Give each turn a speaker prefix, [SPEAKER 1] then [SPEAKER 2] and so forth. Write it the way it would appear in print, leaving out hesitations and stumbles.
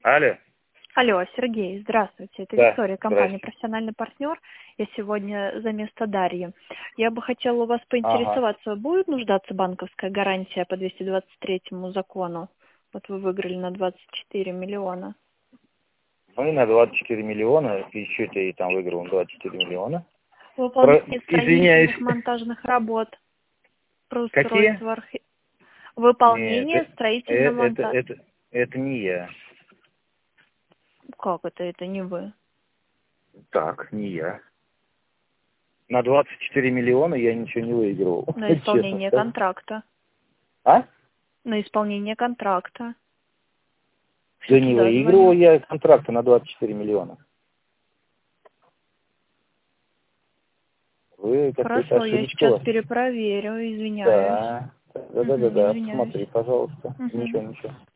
[SPEAKER 1] Алло.
[SPEAKER 2] Алло, Сергей, здравствуйте. Это
[SPEAKER 1] Да,
[SPEAKER 2] Виктория, компания
[SPEAKER 1] здрасте.
[SPEAKER 2] «Профессиональный партнер». Я сегодня за место Дарьи. Я бы хотела у вас
[SPEAKER 1] Ага.
[SPEAKER 2] поинтересоваться, будет нуждаться банковская гарантия по 223 закону? Вот вы выиграли на 24 миллиона.
[SPEAKER 1] Мы на 24 миллиона, и что ты там выиграл на 24 миллиона?
[SPEAKER 2] Выполнение
[SPEAKER 1] Извиняюсь.
[SPEAKER 2] строительных монтажных работ, про
[SPEAKER 1] Какие?
[SPEAKER 2] устройство
[SPEAKER 1] Нет,
[SPEAKER 2] выполнение строительно-монтаж.
[SPEAKER 1] это не я.
[SPEAKER 2] Как это не вы?
[SPEAKER 1] Так, не я. На 24 миллиона я ничего не выигрывал,
[SPEAKER 2] На
[SPEAKER 1] честно
[SPEAKER 2] исполнение
[SPEAKER 1] скажу.
[SPEAKER 2] контракта.
[SPEAKER 1] А?
[SPEAKER 2] На исполнение контракта. Все
[SPEAKER 1] Да не
[SPEAKER 2] туда
[SPEAKER 1] выигрывал
[SPEAKER 2] звоню.
[SPEAKER 1] я контракты на 24 миллиона. Вы какой-то
[SPEAKER 2] Хорошо, я
[SPEAKER 1] ошибочку у
[SPEAKER 2] сейчас
[SPEAKER 1] вас.
[SPEAKER 2] перепроверю, извиняюсь.
[SPEAKER 1] Да. Да.
[SPEAKER 2] Извиняюсь.
[SPEAKER 1] Посмотри, пожалуйста.
[SPEAKER 2] Мгм.
[SPEAKER 1] Ничего.